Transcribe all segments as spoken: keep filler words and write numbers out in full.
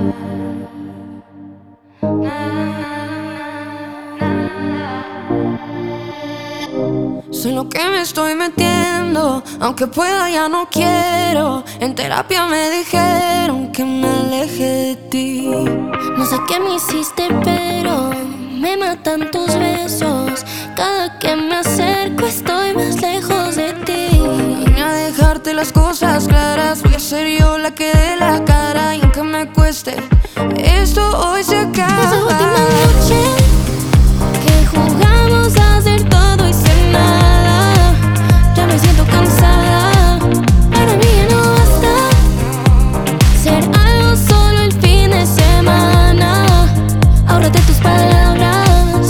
Sé lo que me estoy metiendo, aunque pueda ya no quiero. En terapia me dijeron que me aleje de ti. No sé qué me hiciste, pero me matan tus besos. Cada que me acerco estoy más lejos de ti. Vine a dejarte las cosas claras. Voy a ser yo la que dé la cara. Y aunque me cueste, esto hoy se acaba. Esa última noche que jugamos a hacer todo y sin nada, ya me siento cansada. Para mí ya no basta ser algo solo el fin de semana. Ahórrate tus palabras.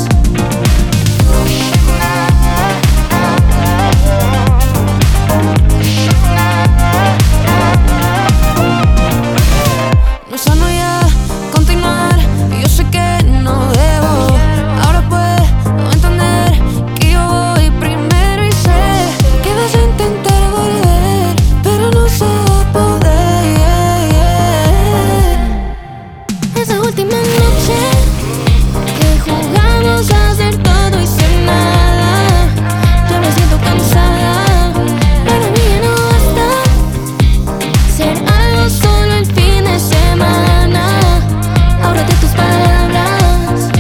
No es sano ya continuar, y yo sé que no debo. Ahora puedo entender que yo voy primero y sé que vas a intentar volver, pero no se va a poder. Esa última noche que jugamos a hacer todo y sin nada, ya me siento cansada. Para mí ya no basta ser algo solo el fin de semana. Ahórrate tus palabras.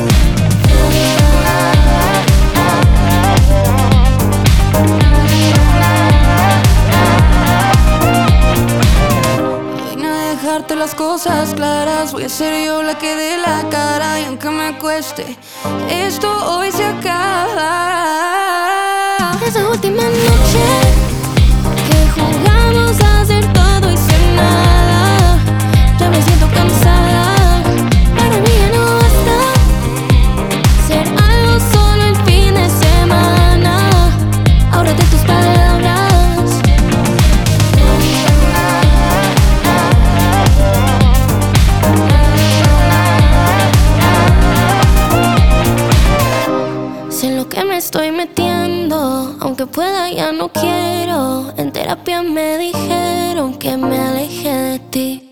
Vine a dejarte las cosas claras. Voy a ser yo la que dé la cara. Y aunque me cueste, esto hoy se acaba. Esa última noche que jugamos a hacer todo y sin nada, ya me siento cansada. Para mí ya no basta ser algo solo el fin de semana. Ahórrate tus palabras. Sé en lo que me estoy metiendo, aunque pueda ya no quiero. En terapia me dijeron que me aleje de ti.